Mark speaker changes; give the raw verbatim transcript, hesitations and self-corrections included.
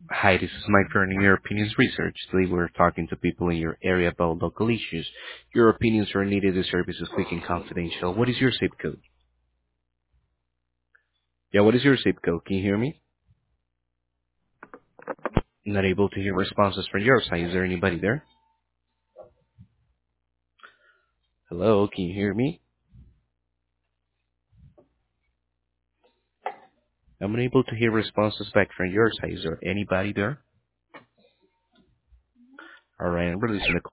Speaker 1: Hi, this is Mike from Your Opinions Research. Today we're talking to people in your area about local issues. Your opinions are needed. The service is quick and confidential. What is your zip code? Yeah, what is your zip code? Can you hear me? Not able to hear responses from your side. Is there anybody there? Hello, can you hear me? I'm unable to hear responses back from your side. Is there anybody there? All right, I'm releasing the